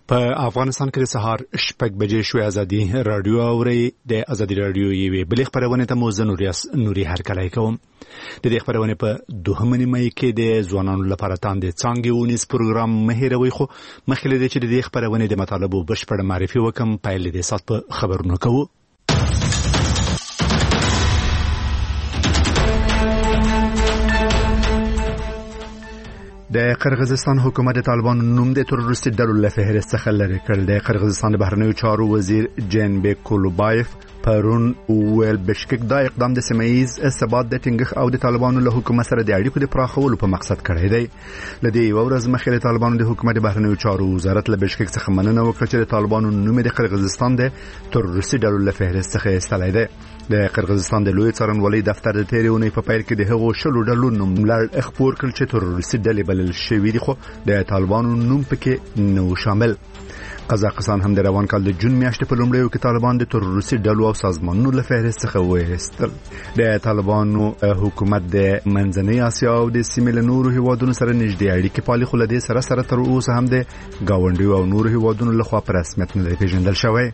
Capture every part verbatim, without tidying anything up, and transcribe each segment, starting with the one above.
په افغانستان کې د سهار شپږ بجې شوې ازادي رادیو اوري د ازادي رادیو یوې بلې خبرونه ته موزه نوریاس نوري هرکلای کوم د دې خبرونه په دوهمه نیمه کې د ځوانانو لپاره تاند څنګه ونیس پروګرام مهیروي خو مخکې د چې د خبرونه د مطالبه بشپړ معرفي وکم پایل د سات په خبرونه کوو. د قرغیزستان حکومت د طالبانو نوم د تروریستي ډلو له فهرست څخه لري کړل. د قرغیزستان د بهرنیو چارو وزیر جنبک کولوبایف پرون ویل بشکک دا اقدام د سیمایز ثبات د ټینګښ او د طالبانو له حکومت سره د اړیکو د پراخولو په مقصد کړی دی. لدی یو ورځ مخکې د طالبانو د حکومت د بهرنیو چارو وزارت له بشکک څخه مننه وکړه چې د طالبانو نوم د قرغیزستان د تروریستي ډلو له فهرست څخه ایستلی دی. د قرغیزستان د لوی څارنوالۍ دفتر د تیریونی په پیل کې د هغو شلو ډلو نوم لړ خپور کړ چې تروریستي ډلې بلل شوې دي خو د طالبانو نوم پکې نه شامل. قزاقستان هم د روان کال د جون میاشتې په لومړیو کې طالبان د تروریستي ډلو او سازمانونو له فهرست څخه وایستل. د طالبانو حکومت د منځنۍ اسیا او د سیمې له نورو هیوادونو سره نږدې اړیکې پالي خو له دې سره سره تر اوسه هم د گاونډیو او نورو هیوادونو لخوا په رسمیت نه پیژندل شوی.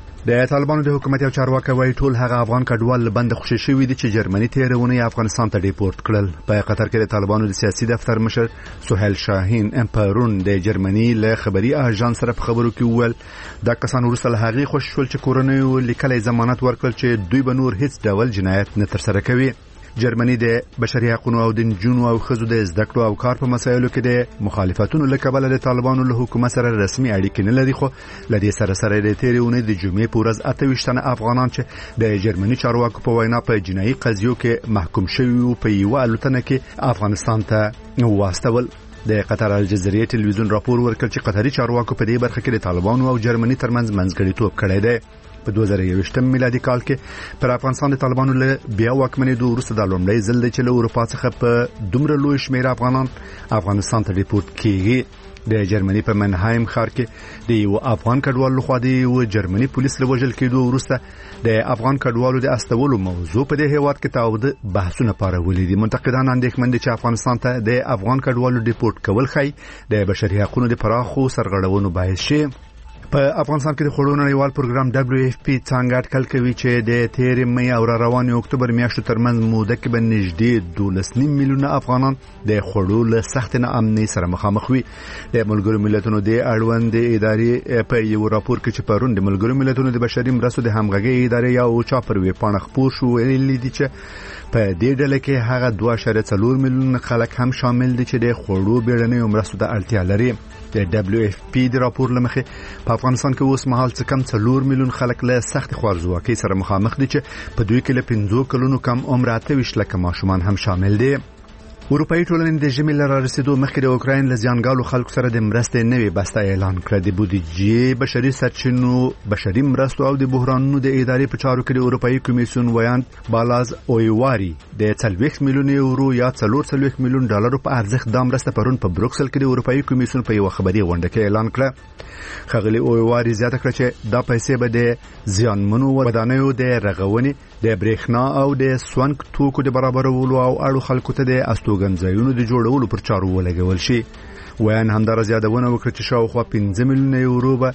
د طالبانو د حکومت یو چارواکي وایي ټول هغه افغان کډوال بند خوشي شوی دي چې جرمني تیرونه افغانستان ته ډیپورت کړل. په قطر کې د طالبانو د سیاسي دفتر مشر سهیل شاهین امپرون د جرمني له خبري اژانس سره په خبرو کې وویل دا کسان وروسته له هغې خوشي شول چې کورنۍ لیکلي ضمانت ورکړل چې دوی به نور هیڅ ډول جنایت نه ترسره کوي. جرمني د بشري حقوقو او د جنونو او خزو د زده کړو او کار په مسایلو کې د مخالفتونو له کبله د طالبانو له حکومت سره رسمي اړیکې نه لري خو لدې سره سره د تیریونه د جمعې په ورځ اته ویشت تنه افغانان چې د جرمني چارواکو په وینا په جنایي قضیو کې محکوم شوي او په یو الوتنه کې افغانستان ته واستول. د قطر الجزیره ټلویزیون راپور ورکړ چې قطري چارواکو په دې برخه کې د طالبانو او جرمني ترمنځ منځګړیتوب کړی دی. په دوه زره یوویشتم میلادي کال کې پر افغانستان د طالبانو له بیا واکمنېدو وروسته د لومړي ځل دی چې له اروپا څخه په دومره لوی شمېر افغانان افغانستان ته ډیپورت کیږي. د جرمني په منهایم ښار کې د یو افغان کډوال لخوا د یو جرمني پولیس له وژل کېدو وروسته د افغان کډوالو د استولو موضوع په دې هیواد کې تاوده بحثونه پارولي دي. منتقدان اندېښمن دي چې افغانستان ته د افغان کډوالو ډیپورت کول خی د بشري حقوقو د پراخو سرغړونو باعث شي. په افغانستان کې د خوړو نړیوال پروګرام دبليو اف پی څنګه اټکل کوي چې د تیر مې او را روانې اکتوبر میاشتو ترمنځ موده کې به نږدې دولس نیم میلیونه افغانان د خوړو له سخت ناامنۍ سره مخامخ وي. د ملګرو ملتونو د اړوند ادارې په یو راپور کې چې پرون د ملګرو ملتونو د بشري مرستو د همغږي ادارې یا اوچا پر وی پاڼه خپور شو ویلي دي چې په دې ډله کې هغه دوه اعشاریه څلور میلیونه خلک هم شامل دي چې د خوړو بیړنیو مرستو ته اړتیا لري. د دبليو اف پی د راپور لمخې په افغانستان کې اوس مهال څه کم څلور میلیون خلک له سخت خوارځواکۍ سره مخامخ دي چې په دوی کې له پنځو کلونو کم عمر اته ویشت لکه ماشومان هم شامل دي. اروپאי ټولنې د ژمي لپاره رسیدو مخکې د اوکراین له ځانګړو خلکو سره د مرستې نوې بسته اعلان کړه. د بودیجې بشري سرچینو بشري مرستو او د بحرانونو د ادارې په چارو کې د اروپאי کمیسیون ویاند بالاز اویواری د څلوېښت میلیون یورو یا څلور څلوېښت میلیون ډالرو په ارزښت د مرسته پرون په بروکسل کې د اروپאי کمیسیون په یو خبري غونډه کې اعلان کړ. خغلی اویواری زیاته کړ چې دا پیسې به د زیانمنو ودانیو د رغونې د برېښنا او د سونګ توکو د برابرولو او اړو خلکو ته د استوګنځایونو د جوړولو پر چارو ولګول شي. ویان همدارس یادونه وکړه چې شاوخوا پنځه میلیونه یورو به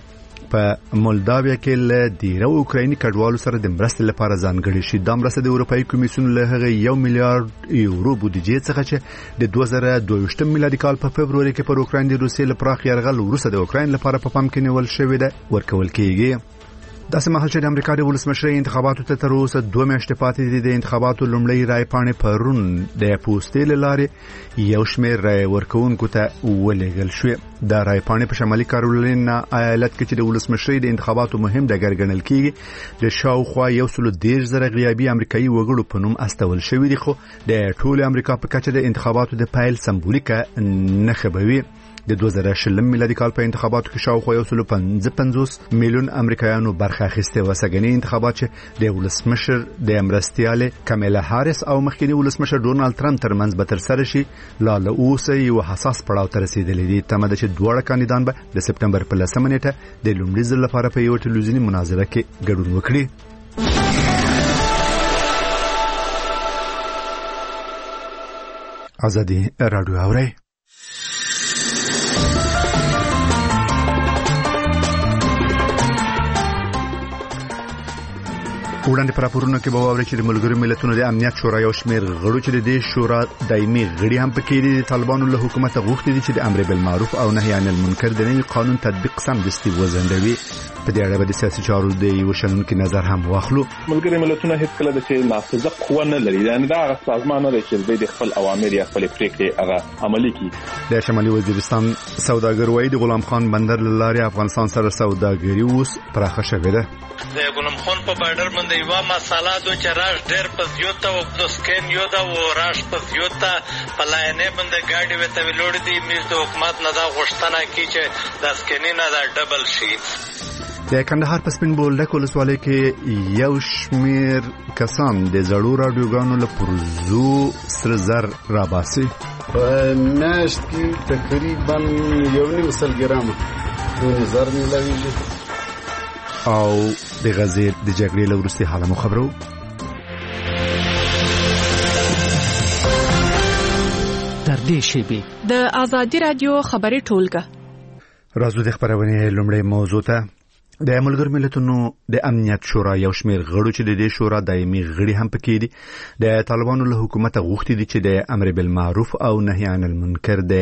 په مولداویا کې له ډیرو اوکرایني کډوالو سره د مرستې لپاره ځانګړي شي. دا مرسته د اروپאי کمیسیون له هغه یو میلیارډ یورو بودیجې څخه چې د دوه زره دوه ویشتم میلادي کال په فبروري کې پر اوکراین د روسیې له پراخ یرغل وروسته د اوکراین لپاره په پام کې نیول شوې ده ورکول کیږي. داسې مهال چې د امریکا د ولسمشرۍ انتخاباتو ته تر اوسه دوه میاشتې پاتې دي، د انتخاباتو لومړۍ رای پاڼې پرون د پوستې له لارې یو شمېر رای ورکوونکو ته ولېږل شوې. دا رای پاڼې په شمالي کارولینا ایالت کې چې د ولسمشرۍ د انتخاباتو مهم ډګر ګڼل کېږي د شاوخوا یو سل دېرش زره غیابي امریکایي وګړو په نوم استول شوي دي، خو د ټول امریکا په کچه د انتخاباتو د پیل سمبولیکه نښه به وي. د دوه زره شلم میلادي کال په انتخاباتو کې شاوخوا یو سل پنځه پنځوس میلیون امریکایانو برخه اخیسته و. سګنی انتخابات چې د ولسمشر د امرستیاله کاملا هاریس او مخکنی ولسمشر ډونالد ترامپ ترمنځ به تر سره شي لا له اوسه یو حساس پړاو ته رسیدلی دي. تمه ده چې دواړه کاندیدان به د سپټمبر په لسمه نیټه د لومړي ځل لپاره په یو ټلویزیوني مناظره کې ګډون وکړي. ازادي رادیو اوري وړاندې پر راپورونو کې به واوري چې د ملګرو ملتونو د امنیت شورا یو شمېر غړو چې د دې شورا دایمي غړي هم پکې دي د طالبانو له حکومت غوښتي دي چې د امر بالمعروف او نهي عن المنکر د نوي قانون تطبیق سمدستي وځنډوي. په دې اړه به د سیاسي چارو د یو شنونکو نظر هم واخلو. ملګري ملتونه هیڅ کله د چې نافذه قوه نه لري، یعنی دا هغه سازمان نه دی چې د خپل اوامر یا خپل پریکړې هغه عملي کړي. د شمالي وزیرستان سوداګر وایي د غلام خان بندر لارې افغانستان سره سوداګري اوس پراخه شوې ده. د غلام خان په بارډر باندې یو مساله د چراش ډېر په زیاته او د سکین یو دا و راش په زیاته په لاینه باندې ګاډي وته ویلوړ دي مې د حکومت نه دا غوښتنه کی چې د سکینینه دا ډبل شي. د کندهار په سپین بولدک ولسوالۍ کې یو شمېر کسان د زړو راډیوګانو له پرزو سره زر راباسي. په میاشت کې تقریبا یو نیم سل ګرامه د زر ملاویږي. او د غزې د جګړې له وروستي حاله مو خبرو. تر دې شیبې د آزادي رادیو خبري ټولګه راځو د خبرونه لومړی موضوع ته. د ملګرو ملتونو د امنیت شورا یو شمېر غړو چې د دې شورا دایمي غړي هم پکې دي د طالبانو له حکومت غوښتي دي چې د امر بالمعروف او نهي عن المنکر د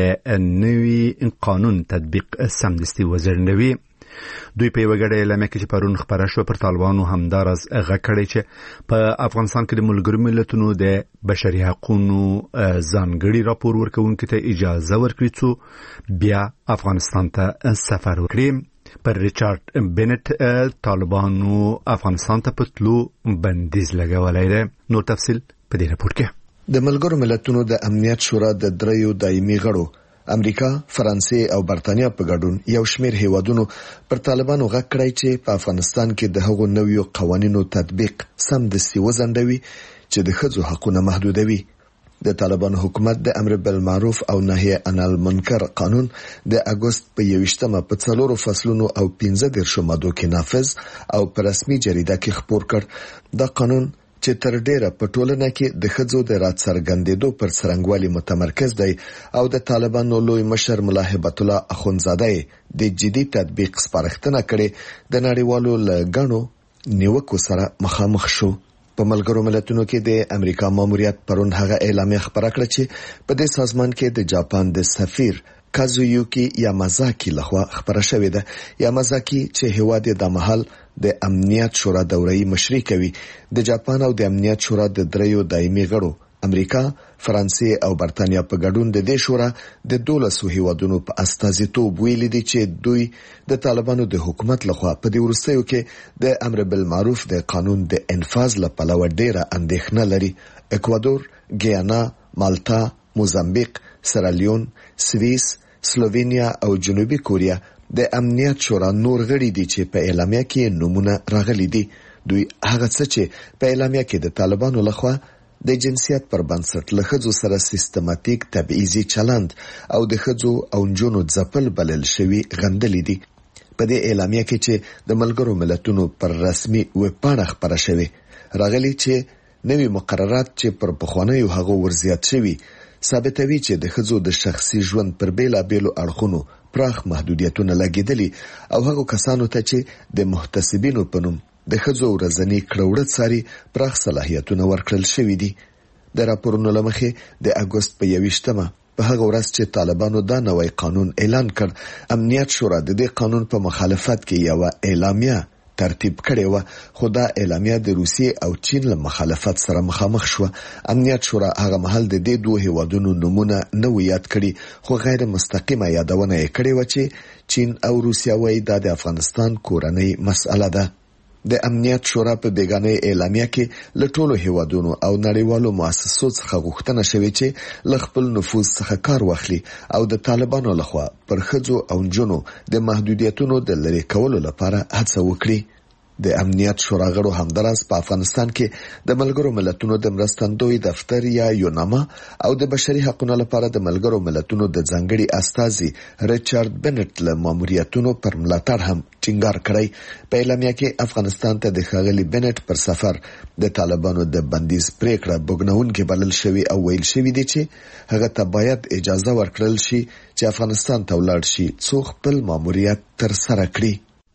نوي قانون تطبیق سمدستي وځنډوي. دوی په یو غړي اعلان کې چې پرون خبره شو پر طالبانو همدارز غکړی چې په افغانستان کې د ملګرو ملتونو د بشري حقوقو ځانګړي راپور ورکوونکو ته اجازه ورکړي چې بیا افغانستان ته سفر وکړي. پر ریچارډ بینټ طالبانو افغانستان ته پتلو بندیز لګولای دی. نو تفصیل په دې راپور کې. د ملګرو ملتونو د امنیت شورا د دریو دایمي غړو امریکا، فرانسې او برتانیا په ګډون یو شمېر هیوادونو پر طالبانو غږ کړی چې په افغانستان کې د هغو نویو قوانینو تطبیق سمدستي وځنډوي چې د ښځو حقوقونه محدودوي. د طالبانو حکومت د امر بالمعروف او نهي عن المنکر قانون د اگست په یوشتمه په څلورو فصلونو او پنځه دیرشو مادو کې نافذ او په رسمي جریده کې خپور کړ. دا قانون چې تر ډیره په ټولنه کې د ښځو د راڅرګندېدو پر څرنګوالي متمرکز دی او د طالبانو لوی مشر ملا هبت الله اخونزاده د جدي تطبیق سپارښتنه کړې د نړیوالو لګڼو نیوکو سره مخامخ شو. په ملګرو ملتونو کې د امریکا ماموریت پرون هغه اعلامیه خبره کړه چې په دې سازمان کې د جاپان د سفیر کازویوکی یامازاکی لخوا خبره شوې ده. یامازاکی چې هیواد د محل د امنیت شورا دورې مشري کوي، د جاپان او د امنیت شورا د دریو دایمي غړو امریکا، فرانسې او برتانیا په ګډون د دې شورا د دولسو هیوادونو په استازیتوب ویلي دي چې دوی د طالبانو د حکومت لخوا په دې وروستیو کې د امر بالمعروف د قانون د انفاذ لپاره ډیره اندېښنه لري. اکوادور، ګیانا، مالټا، موزامبیق، سیرالیون، سویس، سلووینیا او جنوبي کوریا د امنیت شورا نور غړي دي چې په اعلامیه کې نمونه راغلي دي. دوی هغه څه چې په اعلامیه کې د طالبانو لخوا د جنسیت پر بنسټ له ښځو سره سیستماتیک تبعیضي چلند او د ښځو او نجونو ځپل بلل شوي غندلي دي. په دې اعلامیه کې چې د ملګرو ملتونو پر رسمي ویبپاڼه خبره شوې راغلي چې نوي مقررات چې پر پخوانیو هغو ورزیات شوي ثابتوي چې د ښځو د شخصي ژوند پر بیلابیلو اړخونو پراخ محدودیتونه لګیدلي او هغو کسانو ته چې د محتسبینو په نوم د ښځو ورځنی کړوړه څاري پراخ صلاحیتونه ورکړل شوي دي. د راپورونو له مخې د اگست په یوشتمه په هغه ورځ چې طالبانو دا نوی قانون اعلان کړ، امنیت شورا د دې قانون په مخالفت کې یو اعلامیه ترتیب کړې و، خو دا اعلامیه د روسیې او چین له مخالفت سره مخامخ شو. امنیت شورا هغه مهال د دې دوه هیوادونو نمونه نه یاد کړي، خو غیر مستقیمه یادونه یې کړې و چې چین او روسیه وايي دا د افغانستان کورنۍ مسأله ده. د امنیت شورا په بیگانه اعلامیه کې له ټولو هیوادونو او نړیوالو مؤسسو څخه غوښتنه شوې چې له خپل نفوذ څخه کار واخلي او د طالبانو لخوا پر ښځو او نجونو د محدودیتونو د لرې کولو لپاره هڅه وکړي. د امنیت شورا غړو همداراز په افغانستان کې د ملګرو ملتونو د مرستندوی دفتر یا یوناما او د بشري حقوقو لپاره د ملګرو ملتونو د ځانګړي استازي ریچارډ بینټ له ماموریتونو پر ملاتړ هم ټینګار کړی. په اعلامیه کې افغانستان ته د ښاغلي بینټ پر سفر د طالبانو د بندیز پریکړه بوګناونکې بلل شوی او ویل شوی دی چې هغه ته باید اجازه ورکړل شي چې افغانستان ته ولاړ شي څو خپل ماموریت تر سره کړي.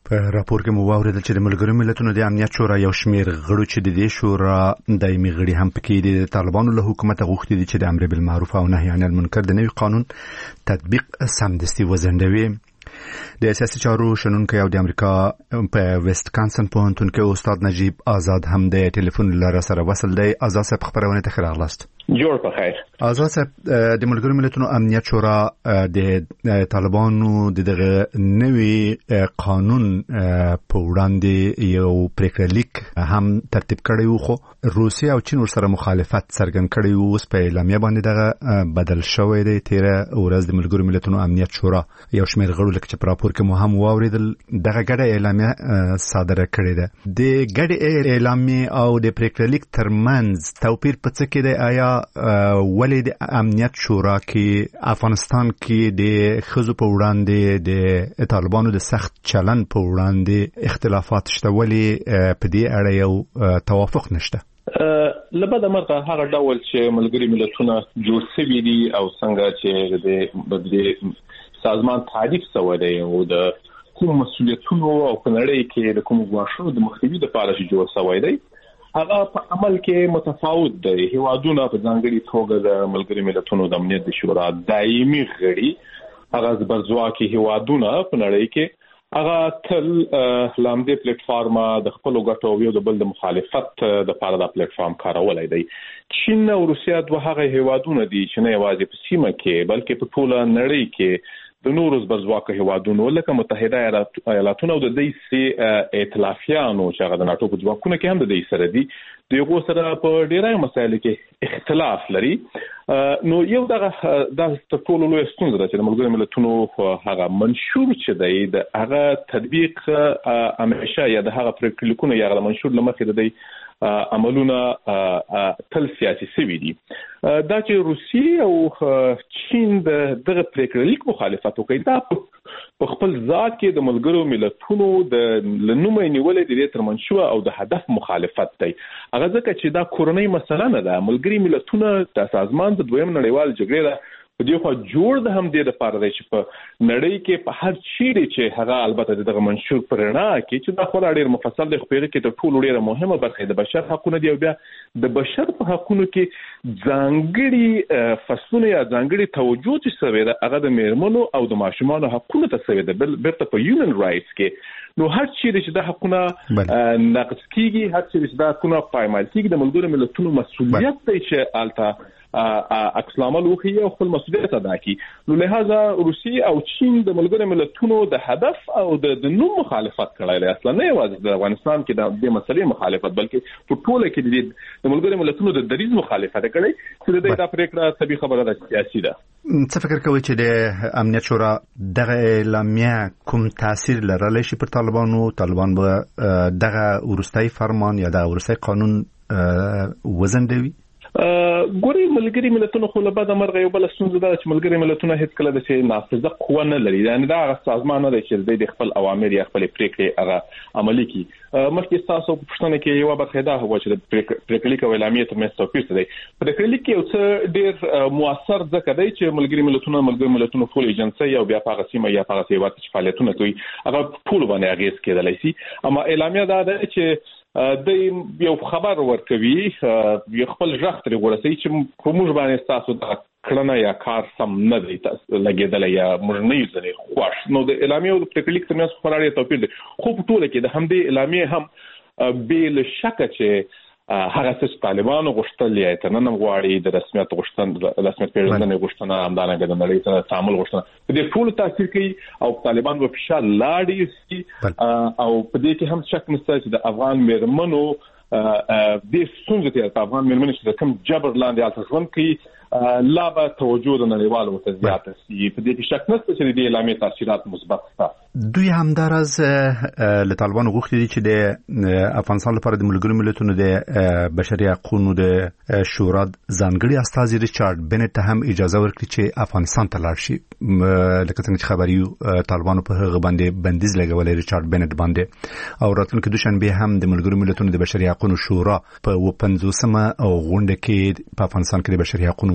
په راپور کې مو واوریدل چې د ملګرو ملتونو د امنیت شورا یو شمېر غړو چې د دې شورا دایمي غړي هم پکې دي د طالبانو له حکومت غوښتي دي چې د امر بالمعروف او نهي عن المنکر د نوي قانون تطبیق سمدستي وزندوي. د سیاسي چارو شنونکو او د امریکا په ویسټ کانسن پوهنتون کې استاد نجیب آزاد هم د ټلیفون لاره سره وصل دی. آزاد صاحب خبرونه ته راغلاست. جوړ په خیر. آزاد صاحب د ملګرو ملتونو امنیت شورا د طالبانو دغه نوي قانون په وړاندې یو پریکړه لیک هم ترتیب کړی و، خو روسیه او چین ورسره مخالفت څرګند کړی و. اوس په اعلامیه باندې دغه بدل شوی دی. تیره ورځ د ملګرو ملتونو امنیت شورا یو شمېر غړو لکه چې په راپور کې مو هم واوریدل دغه ګډه اعلامیه صادره کړې ده. د ګډه اعلامیه او د پریکړه لیک ترمنځ توپیر په څه کې دی؟ آیا ولې د امنیت شورا کې افغانستان کې د خزو په وړاندې د طالبانو د سخت چلن په وړاندې اختلافات شته؟ ولې په دې اړه یو توافق نشته؟ لبد مرغه هغه ډول چې ملګری ملتونه جوړ شوي دي او څنګه چې د سازمان تعریف شوی دی او د کوم مسؤلیتونو او په نړۍ کې د کوم غواړو د مخنیوي لپاره چې جوړ شوی دی هغه په عمل کې متفاوت دی. هیوادونه په ځانګړي توګه د ملګری ملتونو د امنیت شورا دایمي غړي هغه زبرځواکي هیوادونه په نړۍ کې هغه تل لامدې پلیټ فارم د خپل غټو یو د بل د مخالفت د لپاره د پلیټ فارم کارولای دی. چین او روسیه دوه هغه هیوادونه دي چې نه یوازې په سیمه کې بلکې په ټوله نړۍ کې د نورو زبرځواکو هیوادونو لکه متحده ایالاتونو او د دې سي ائتلافیانو چې هغه د ناتو په ځواکونو کې هم د دې سره دي د یو سره په ډیرای مسایلو کې اختلاف لري. نو یو دغه د ټولو لوی ستونزه ده چې د ملګرو ملتونو هغه منشور چې دی د هغه تطبیق همیشه یا د هغه پریکړلیکونه یا د منشور لمخې د دی عملونه تل سیاسي سوي دي. دا چې روسیه او چین د دغه پریکړلیک مخالفت کوي دا په خپل ذات کې د ملګرو ملتونو د لنومې نیولې د دې ترمنشو او د هدف مخالفت دی. هغه ځکه چې دا کورنۍ مسله نه ده. ملګری ملتونه د سازمان د دویم نړیوال جګړې ده په دې خو جوړ د هم دې لپاره دی چې په نړۍ کې په هر چیرې چې هغه البته دغه منشور پرنا کې چې دا خو ډېر مفصل دی خو په کې ټول ډېر مهمه برخه د بشر حقوقو دی او بیا د بشر په حقوقو کې ځانګړي فصلونه یا ځانګړي توجه چې سوي ده هغه د میرمنو او د ماشومانو حقوقو ته سوي ده بل برته په هیومن رائټس کې. نو هر چیرې چې د حقوقو نقض کیږي هر چیرې چې د حقوقو پایمال کیږي د ملګرو ملتونو مسؤلیت دی چې الته عکس العمل وکړي او خپل مسؤلیت ادا کړي. نو لہذا روسیه او چین د ملګرو ملتونو د هدف او د نوم مخالفت کړی دی. اصلا نه یوازې د افغانستان کې د دې مسلې مخالفت بلکې په ټوله کې د ملګرو ملتونو د دریز مخالفت کړي چې د دې د پریکړه طبي خبره ده سیاسي ده. څه فکر کوي چې د امنیت شورا دغه اعلامیه کوم تاثیر لرلی شي پر طالبانو؟ طالبان به دغه ورستای فرمان یا دغه ورستای قانون وزندوي؟ ګوري ملګری ملتونو خو له بعد مرغه یو بل ستونزه ده چې ملګری ملتونه هیڅ کله د شي نافذه قوه نه لري. یعنی دا سازمان نه دی چې د خپل اوامر یا خپل پریکړې هغه عملي کړي. مخکې تاسو په پښتنه کې یو برخه ده هو چې د پریکړې کوي اعلامیه ترمنځ توپیر دی. پریکړې کې یو څه ډېر موثر ځکه دی چې ملګری ملتونه ملګری ملتونو ټول ایجنسي او بیا په هغه یا په هغه سیوات چې فعالیتونه کوي هغه ټول باندې اغیز کېدلی شي. اما اعلامیه دا ده چې د یو خبر ورکوي یو خپل ځخ تر ورسې چې کومج باندې تاسو د کړنه یا کار سم نه دی لګیدل یا موږ نه یو ځای خوښ. نو د اعلامیه او د پریکړلیک ترمنځ خوري توپیر دی. خو په ټوله کې د همدې اعلامیه هم بیل شک چې هغه څه طالبانو غوښتل یا تنن غواړي د رسمیت غوښتنه د رسمیت پیژندنې غوښتنه همدارنګه د نړۍ سره تعامل غوښتنه په دې ټول تاثیر کوي او طالبان په فشار لاړي سي او په دې کې هم شک نشته چې د افغان میرمنو د ستونزې ته افغان میرمنې چې کوم جبر لاندې الته ژوند کوي لا به توجه د نړیوالو ته زیاته شي. په دې کې شک نشته چې د اعلامیې تاثیرات مثبت دي. دوی همدارز له طالبانو غوښتي دي چې د افغانستان لپاره د ملګرو ملتونو د بشري حقوقو د شورا ځانګړي استازي ریچارډ بنټ هم اجازه ورکړي چې افغانستان ته لاړ شي. لکه څنګه چې خبري طالبانو په هغه باندې بندیز لګولې ریچارډ بنټ باندې او راتلونکي دوشنبه هم د ملګرو ملتونو د بشري حقوقو شورا په پنځوسمه او غونډه کې په افغانستان کې د بشري حقوقو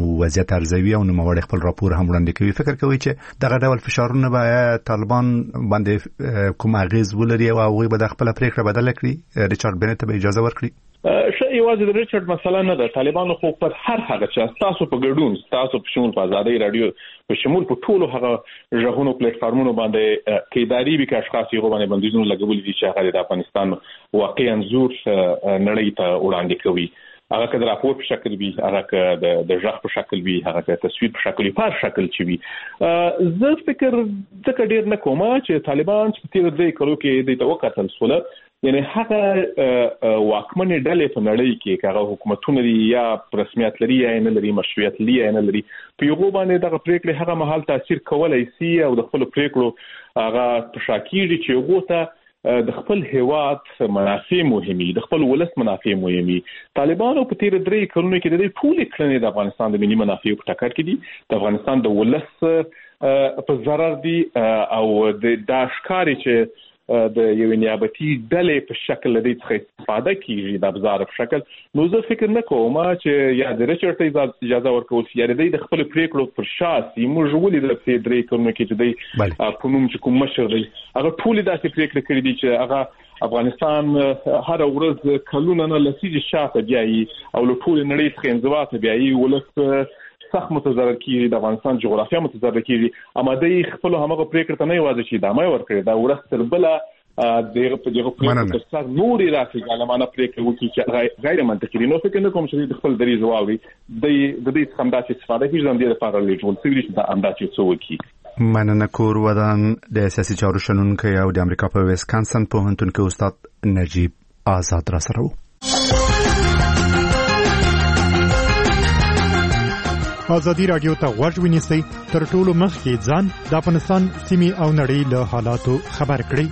وضعیت ارزوي او نوموړي خپل راپور هم وړاندې کوي. فکر کوي چې دغه ډول فشارونه به طالبان باندې کوم اغیز ولري او هغه به د خپل پریکړه بدل کړي؟ ریچارډ بنت به اجازه ورکړي؟ شي یوازې د ریچارډ مسله نه ده. طالبانو خو پر هر هغه چې تاسو په ګډون تاسو په شمول په آزادۍ رادیو په شمول په ټولو هغه ژغونو پلیټ فارمونو باندې کیداری به کې اشخاص یو باندې بندیزونه لګولي دي چې هغه د افغانستان واقعي انزور نړۍ ته وړاندې کوي. هغه که د راپور په شکل وي، هغه که د د ژغ په شکل وي، هغه که تصویر په شکل وي، په هر شکل چې وي. زه فکر ځکه ډیر نه کوم چې طالبان چې تیر دې کلو کې د توکل سره یعنی هغه واکمنې ډلې په نړۍ کې هغه حکومتونه دي یا رسمیت لري یا نه لري، مشروعیت لري یا نه لري، په یو باندې دغه پریکړې هغه مهال تاثیر کولای شي او د خپل پریکړو هغه تشکیل چې یو ته د خپل هیواد منافع مهمي، د خپل ولس منافع مهمي. طالبانو په تیر درې کلونو کې د دې ټول کړنې د افغانستان د ملي منافع په ټکر کې دي، د افغانستان د ولس په ضرر دي او د داشکاري چې د یو نیابتي ډلې په شکل د دې څخه استفاده کیږي د ابزار په شکل. نو زه فکر نه کوم چې یا د ریچارډ ته اجازه ورکول شي یا د خپل پریکړو پر شاسي موږ ولې د دې درې کلونو کې چې د په نوم چې کوم مشر دی هغه ټول داسې پریکړه کړې دي چې هغه افغانستان هر ورځ کلونه نه لسیږي شاته بیایي او له ټول نړۍ څخه انزوا ته بیایي، ولس سخت متضرر کیږي، د افغانستان جغرافیه متضرر کیږي. اما د خپل همغه پریکړه ته نه یوازې چې دمه ورکړي دا ورستر بل دغه په دغه پریکړه تر نوري راځي ګالمانه پریکړه وکړي چې غیر منطقي دي. نو فکر نه کوم چې د خپل دریز واوري د د دې څخه د استفاده کیږي زم دي لپاره لیدل څه چې دا انداز څه وکړي. مننه کور ودان د سیاسي چارو شنونکو او د امریکا په ویسکانسن پوهنتون کې استاد نجیب آزاد را سره. ازادي رادیو ته غوږ ونیسئ تر ټولو مخکې ځان د افغانستان سیمې او نړۍ له حالاتو خبر کړئ.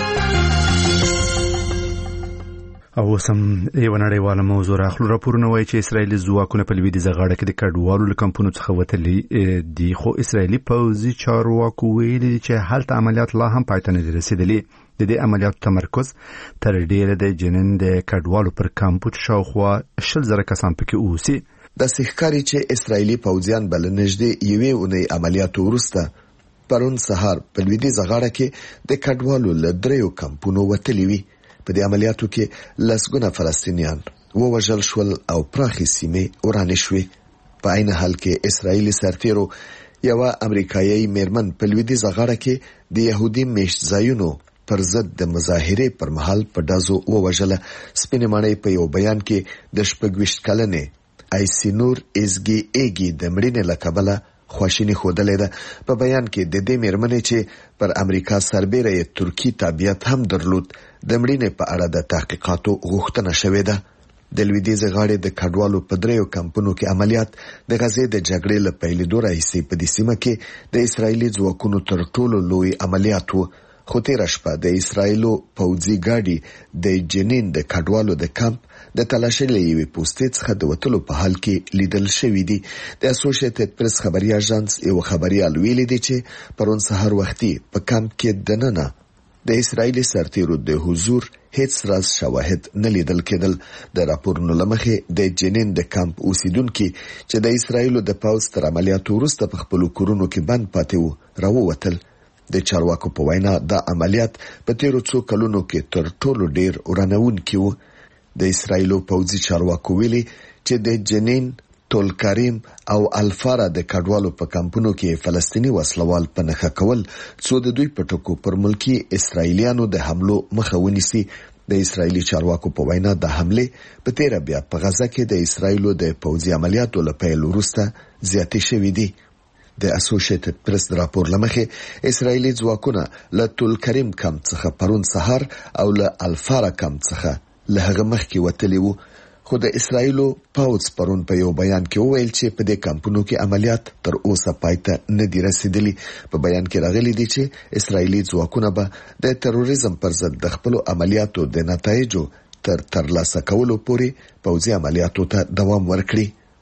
او سم یو نړیواله موضوع راخلو. راپورونه وایي چې اسرایلی ځواکونه په لویدیځه غاړه کې د کډوالو له کمپونو څخه وتلي دي، خو اسرایلی پوځي چارواکو ویلي چې هلته عملیات لا هم پای ته نه دي رسیدلي. د دې عملیاتو تمرکز تر ډیره د جنین د کډوالو پر کمپو شاوخوا شل زره کسان پکې اوسي. د سحکاري چې اسرایلی پوځیان بل نږدې یوې اونۍ عملیاتو وروسته پرون سهار په لویدیځه غاړه کې د کډوالو له دریو کمپونو وتلي وي. په دې عملیاتو کې لسګونه فلسطینیان ووژل شول او پراخې سیمې ورانې شوې. په عین حال کې اسرایلی سرتیرو یو امریکایي میرمن په لویدیځه غاړه کې د يهودي میشت ځایونو پر ضد د مظاهرې پر مهال په دازو ووژله. سپینې ماڼۍ په یو بیان کې د شپږویشت کلنې ایسینور ازګي ایګي د مړینې لکبله خواشینی خوده ده. په بیان کې د دې میرمنې چې پر امریکا سربېره ترکی تابعیت هم درلود د مړینې په اړه د تحقیقاتو غوښتنه شوې ده. د لویدیځ غاړې د کډوالو په دریو کمپونو کې عملیات د غزې د جګړې له پیلېدو راهیسې په دې سیمه کې د اسرایلی ځواکونو تر ټولو لوی عملیات وو. خو تېره شپه د اسرایلو پوځي ګاډي د جنین د کډوالو د کمپ د تلاشۍ له یوې پوستې څخه د وتلو په حال کې لیدل شوي دي. د اسوسییټډ پریس خبري اژانس یو خبريال ویلي دی چې پرون سحر وختي په کمپ کې دننه د اسرایلی سرتیرو د حضور هیڅ راز شواهد نه لیدل کېدل. د راپورونو لمخې د جنین د کمپ اوسیدونکو چې د اسرایلو د پوځ تر عملیاتو وروسته په خپل کورونو کې بند پاتې وو راووتل. د چارواکو په وینا دا عملیات په تیرو څو کلونو کې تر ټولو ډیر ورانونکي وو. د اسرایلو پوځي چارواکو ویلي چې د جنین، تولکاریم او الفارا د کډوالو په کمپونو کې فلسطینی وسلوال په نخښه کول څو د دوی په ټکو پر ملکی اسرایلیانو د حملو مخه ونیسي. د اسرایلی چارواکو په وینا د حمله په تیر بیا په غزه کې د اسرایلو د پوځي عملیاتو له پیل وروسته زیاتې شوې دي. د اسوسییټډ پریس راپور لمخې اسرایلی ځواکونه له تولکاریم کمپ څخه پرون سهار او له الفارا کمپ څخه له هغه مخکې وتلي وو. خو د اسرایلو پوځ پرون په یو بیان کې وویل چې په دې کمپونو کې عملیات تر اوسه پای ته نه دي رسیدلي. په بیان کې راغلي دي چې اسرایلی ځواکونه به د تروریزم پر ضد د خپل عملیاتو د نتایجو تر ترلاسه کولو پورې پوځي عملیاتو ته دوام ورکړي.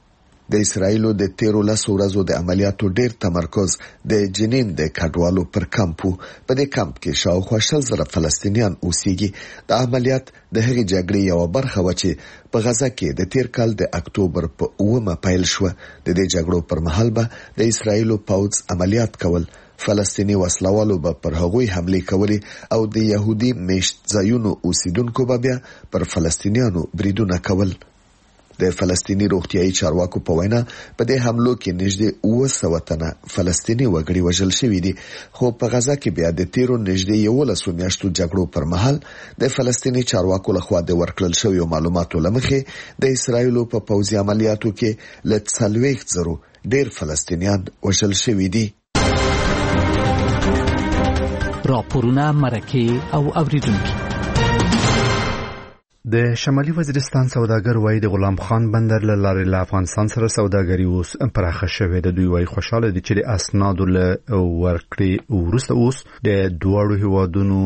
د اسرایلو د تیرو لسو ورځو د عملیاتو ډیر تمرکز د جنین د کډوالو پر کمپو په دې کمپ کې شاوخوا شل زره فلسطینیان اوسېږي. د عملیات د هغې جګړې یو برخه و چې په غزه کې د تیر کال د اکتوبر په اومه پیل شو. د دې جګړو پر مهال به د اسرایلو پوځ عملیات کول، فلسطینی وسلوالو به پر هغوی حمله کولې او د يهودي میشت ځایونو اوسیدونکو به بیا پر فلسطینیانو بریدونه کول. د فلسطینی روغتیايي چارواکو په وینا په دې حملو کې نږدې اوه سوه تنه فلسطینی وګړي وژل شوي دي، خو په غزه کې بیا د تیرو نږدې یولسو میاشتو جګړو پر مهال د فلسطینی چارواکو لخوا د ورکړل شویو معلوماتو له مخې د اسرایلو په پوځي عملیاتو کې له څلوېښت زرو ډېر فلسطینیان وژل شوي دي. راپورونه، مرکې او اوریدونکي. د شمالي وزیرستان سوداګر وایي د غلام خان بندر له لارې له افغانستان سره سوداګري اوس پراخه شوې ده. دوی وایي خوشاله دي چې د اسنادو له ورکړې وروسته اوس د دواړو هیوادونو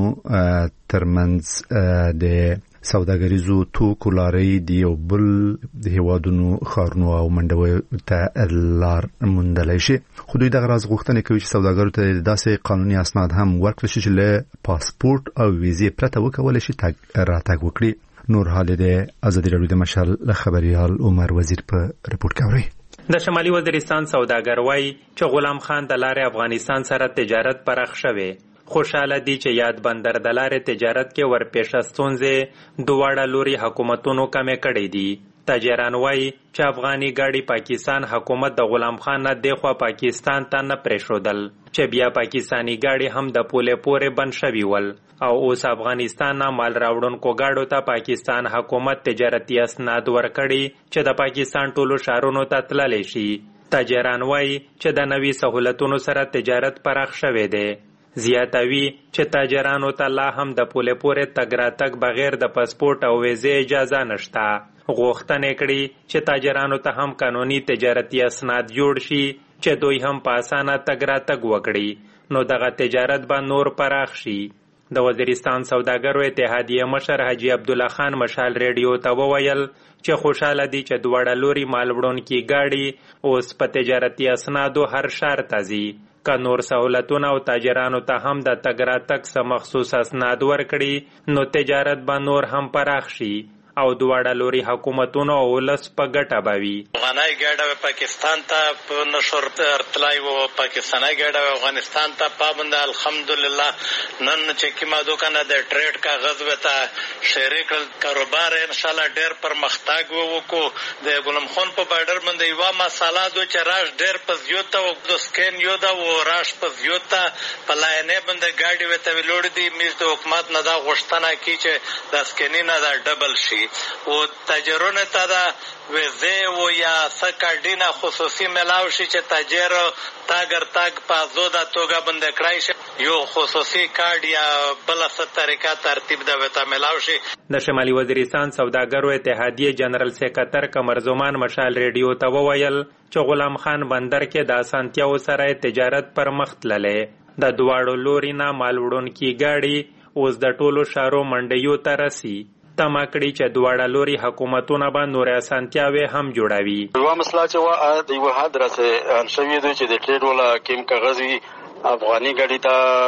ترمنځ د سوداګریزو توکو لارې د یو بل د هیوادونو ښارونو او منډوي ته لار موندلی شي. خو دوی دغه راز غوښتنه کوي چې سوداګرو ته داسې قانوني اسناد هم ورکړل شي چې له پاسپورت او ویزې پرته وکولی شي تګ راتګ وکړي. نور حال د ازادي راډیو د مشال خبريال عمر وزیر په رپورت کې اوري. د شمالي وزیرستان سوداګر وایي چې غلام خان د لارې افغانستان سره تجارت پراخ شوی. خوشاله دي چې یاد بندر د لارې تجارت کې ورپېښه ستونزې دواړه لوري حکومتونو کمې کړې دي. تاجران وایي چې افغاني ګاډي پاکستان حکومت د غلام خان نه دغه پاکستان ته نه پرېښودل چې بیا پاکستانی ګاډي هم د پولې پورې بند شوي ول او اوس افغانستان نه مال راوړونکو ګاډو ته پاکستان حکومت تجارتي اسناد ورکړي چې د پاکستان ټولو ښارونو ته تللی شي. تاجران وایي چې د نوي سهولتونو سره تجارت پراخ شوی دی. زیاتوي چې تاجرانو ته لا هم د پولې پورې تګ راتګ بغیر د پاسپورت او ویزې اجازه نشته. غوښتنه کړي چې تاجرانو ته هم قانوني تجارتي اسناد جوړ شي چې دوی هم په اسانه تګ راتګ وکړي، نو دغه تجارت به نور پراخ شي. د وزیرستان سوداګرو اتحادیه مشر حاجی عبدالله خان مشال ریډیو ته وویل چې خوشاله دي چې دواړه لوري مال وړونکي ګاډي اوس په تجارتي اسنادو هر ښار ته ځي. که نور سہولتونه او تاجرانو ته هم د تګ راتګ څه مخصوص اسناد ورکړي نو تجارت به نور هم پراخ شي او دواړه لوري حکومتونو او ولس په ګټه باوي. افغاني ګاډه پاکستان ته په نشور ارتلای وو، پاکستاني ګاډه افغانستان ته پابند. الحمدلله نن چې کیما دوکانه د ټریډ کاغذ وته شریک کاروبار ان شاء الله ډېر پرمختګ وکړو. د غلام خان په بارډر باندې یو مساله دو چې راش ډېر په زیوته او د سکین یو دا و راش په زیوته په لاینه باندې ګاډي وته ویلوړ دي. میز د حکومت نه دا غوښتنه کی چې د سکینینه دا ډبل شي او تاجرونه ته دا ویزه او یا سکاډینا خصوصي ملاو شي چې تاجر تاګر تاګ په زوده توګه باندې کړای شي یو خصوصي کارت یا بل څه طریقه ترتیب دا وته ملاو شي. د شمالي وزیرستان سوداګرو اتحادیه جنرال سیکرټر قمر زمان مشال ریډیو ته وویل چې غلام خان بندر کې د اسانتیاو سره تجارت پر مخ تللی. د دواړو لوري نه مال وړونکي ګاډي اوس د ټولو ښارو منډیو ته رسي. تمه کړي چې دواړه لوري حکومتونه به نور اسانتیاوې هم جوړوي. یوه مسله چې وه د یوه حد راسې حل شوې ده چې د ټریډ والا کیم کاغذ وي افغاني ګاډي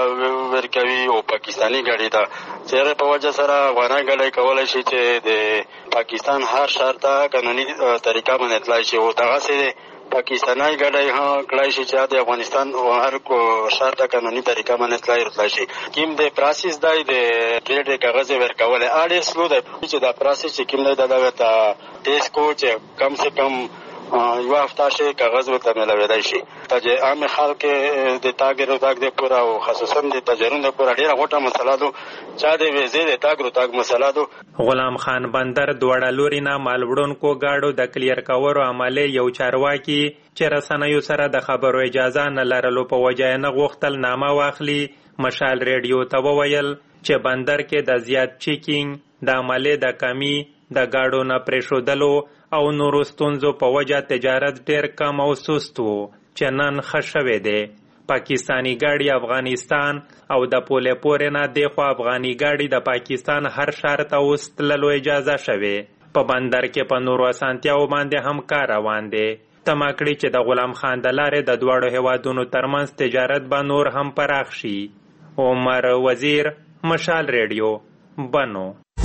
ته ورکوي او پاکستاني ګاډي ته چې هغې په وجه سره افغاني ګاډی کولی شي چې د پاکستان هر ښار ته قانوني طریقه باندې تللی شي او دغسې پاکستاني ګاډی هم کړای شي چې د افغانستان هر ښار ته قانوني طریقه باندې تللی راتلی شي. کوم د پراسیس دی د ټریډ کاغذ ورکول اړ سلو دی چې دا پراسیس چې کوم دی دا دغه ته ټیسټ کو چې کم سے کم یو هفته شي کاغذ ورته ملاویدای شي. چې عام خلک د تاګ راتګ د پوره او خصوصا د تاجرونو د پوره ډېره غوټه مسله ده چا د ویزې د تاګ راتګ مسله ده. غلام خان بندر دواړه لوري نه مال وړونکو ګاډو د کلیر کولو عملې یو چارواکي چې رسنیو سره د خبرو اجازه نه لرلو په وجه نه غوښتل نامه واخلي. مشال ریډیو ته وویل چې بندر کې د زیات چیکینګ د عملې د کمی د ګاډو نه پرېښودلو او نورو ستونزو په وجه تجارت ډېر کم او سست و چې نن ښه شوی دی. پاکستانی ګاډي افغانستان او د پولې پورې نه دېخوا افغاني ګاډي د پاکستان هر ښار ته اوس تللو اجازه شوې. په بندر کې په نورو اسانتیاو باندې هم کار روان دی. تمه کړې چې د غلام خان د لارې د دواړو هیوادونو ترمنځ تجارت به نور هم پراخ شي. عمر وزیر، مشال ریډیو، بنو.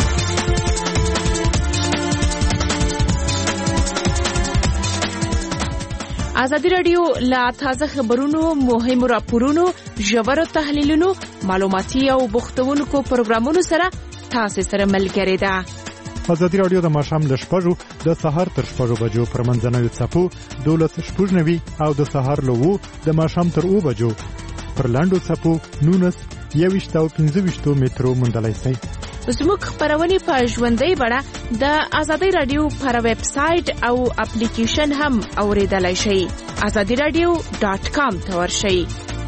ازادي راډیو لا تازه خبرونو، مهمو راپورونو، ژورو تحلیلونو، معلوماتي او بوختونکو پروګرامونو سره تاسو سره ملګری ده. ازادي راډیو د ماښام له شپږو د سهار تر شپږو بجو پر منځنوي څپو دولس شپږ نوي او د سهار له اوو د ماښام تر اوو بجو پر لاندو څپو نونس یوویشت او پنځه ویشت مترو موندلی شئ. زموږ خپرونې په ژوندۍ بڼه د ازادي راډیو پر ویب سایټ او اپلیکیشن هم اوریدلای شئ. ازادي راډیو ډاټ کام ته ورشئ.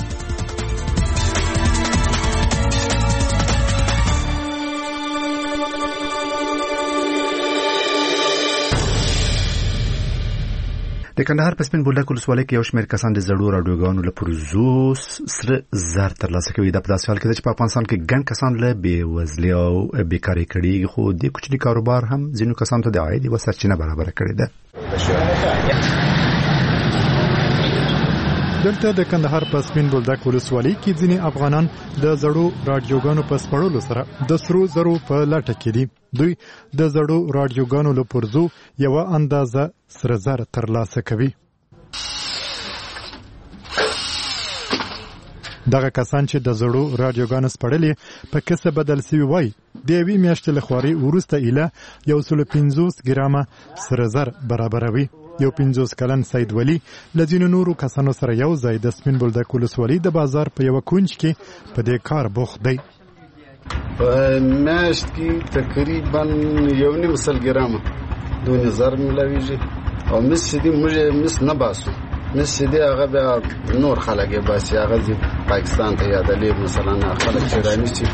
د کندهار په سپین بولدک ولسوالۍ کې یو شمېر کسان د زړو راډیوګانو له پرزو سره زر ترلاسه کوي. دا په داسې حال کې ده چې په افغانستان کې ګڼ کسان له بېوزلۍ او بیکارۍ کړي، خو د کوچني کاروبار هم ځینو کسانو ته د عاید یوه سرچینه برابره کړې ده. دلته د کندهار په سپین بولدک ولسوالۍ کې ځینې افغانان د زړو راډیوګانو په سپړلو سره د سرو زرو په لټه کې دي. دوی د زړو راډیوګانو له پرزو یوه اندازه سره زر ترلاسه کوي. دغه کسان چې د زړو راډیوګانو سپړلې په کسه بدل سوي وای د یوې میاشتې له خواري وروسته ایله یو سل پنځوس ګرامه سره زر برابروي. یو پنځوس کلن سید ولی له ځینو نورو کسانو سره یو ځای د سپین بولدک ولسوالۍ د بازار په یوه کونج کې په دې کار بوخت دی. په میاشت کې تقریبا یو نیم سل ګرامه دونه زر ملاویږي. او مس چې دي موږ مس نه باسو، مس چې دي هغه بیا نور خلک یې باسي، هغه ځي پاکستان ته یا د لیب مثلا خلک چې رانیسي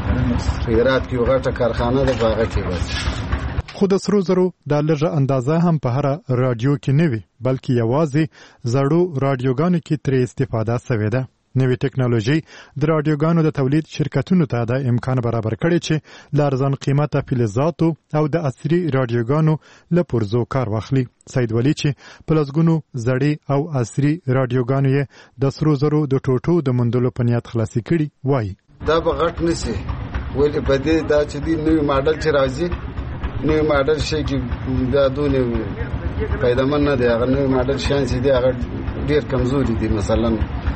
هرات کې یو غټه کارخانه ده په هغه کې باسي. خو د سرو زرو دا لږه اندازه هم په هره راډیو کې نه وي، بلکې یوازې زړو راډیوګانو کې ترې استفاده سوې ده. نوې ټکنالوژي د راډیوګانو د تولید شرکتونو ته د امکان برابر کړی چې له ارزان قیمته فلزاتو او د عصري راډیوګانو له پرزو کار واخلي. سید ولی چې په لسګونو زړې او عصري راډیوګانو یې د سرو زرو د ټوټو د موندلو په نیت خلاصي کړي وایي. دا به غټ نسی ولې په دې دا چې دی نوی ماډل چې راځي، نوی ماډل شي چې دا دونه پیدامن نه دی، هغه نوی ماډل شان چې دی هغه ډیر کمزوري دي، مثلا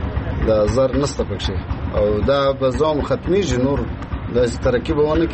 دا زر نسته پکښې او دا به زوم ختمیږي، نور داسې ترقي به ونه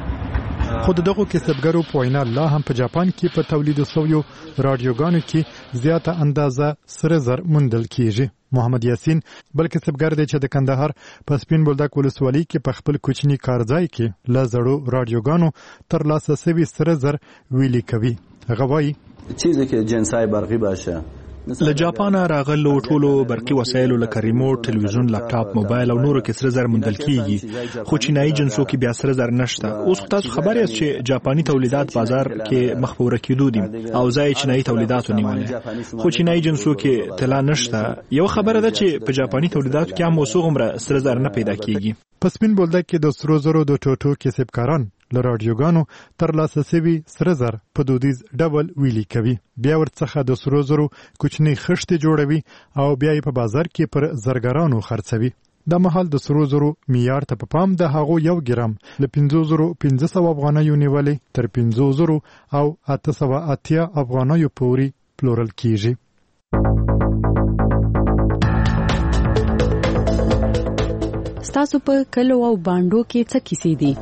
کړي. خو د دغو کسبګرو په وینا لا هم په جاپان کې په تولیدو سویو راډیوګانو کې زیاته اندازه سره زر موندل کیږي. محمد یاسین بل کسبګر دی چې د کندهار په سپین بولدک ولسوالۍ کې په خپل کوچني کارځای کې له زړو راډیوګانو ترلاسه سوي سره زر ویلي کوي. هغه وایي چیزی که جنسای برقی باشه له جاپانه راغلو ټولو برقي وسایلو لکه ریموټ، تلویزیون، لپټاپ، موبایل او نورو کې سره زر موندل کیږي، خو چینایي جنسو کې بیا سره زر نشته. اوس تاسو خبر یاست چې جاپاني تولیدات بازار کې مخ په ورکېدو دي او ځای چینایي تولیداتو نیولې، خو چینایي جنسو کې طلا نشته. یو خبره ده چې په جاپاني تولیداتو کې هم اوسو غومره سره زر نه پیدا کیږي. په سپین بولدک کې د سرو زرو د ټوټو کسبکاران له راډیوګانو ترلاسه سوي سره زر په دودیز ډول ویلي کوي. بیا ورڅخه د سرو زرو کوچنۍ خښتې جوړوي او بیا یې په بازار کې پر زرګرانو خرڅوي. د مهال د سرو زرو معیار ته په پام د هغو یو ګرام له پنځو زرو پنځه سوه افغانیو نیولې تر پنځو زرو او اته سوه اتیا افغانیو پورې پلورل کیږي. ستاسو په کلو او باندو کې څه کیسې دي؟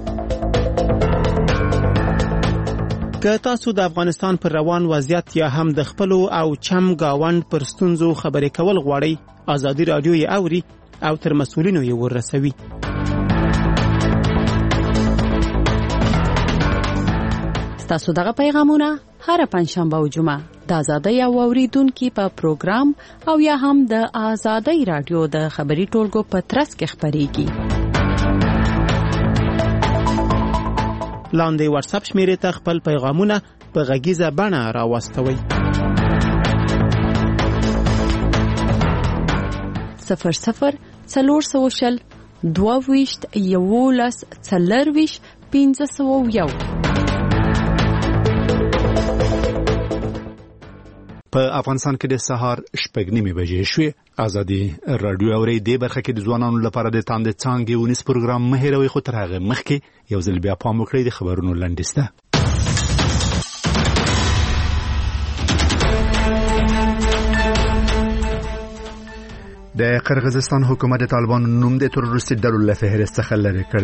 که تاسو د افغانستان پر روان وضعیت یا هم د خپلو او چم گاوند پر ستونزو خبرې کول غواړئ، ازادي راډیو یې اوري او تر مسؤلینو یې ورسوي. ستاسو دغه پیغامونه هر پنځشنبه او جمعه د ازادۍ او اوریدونکو په پروګرام او یا هم د ازادۍ راډیو د خبري ټولګو په ترڅ کې خبريږي. لاندې واتس اپ شمیرې ته خپل پیغامونه په غږیزه بڼه راوستوئ. صفر صفر څلور سوه شل دوه ویشت یولس څلرویشت پنځه سوه یو. په افغانستان کې د سهار شپږ نیمې بجې شوې. ازادي رادیو اوري د برخه کې د ځوانانو لپاره د تاند څنګه ونیس پروګرام مهیروي خو تر هغه مخکې یو ځل بیا پام وکړئ د خبرونو لنډیسته. د قرغیزستان حکومت د طالبانو نوم د تروریستي ډلو له فهرست څخه لرې کړ.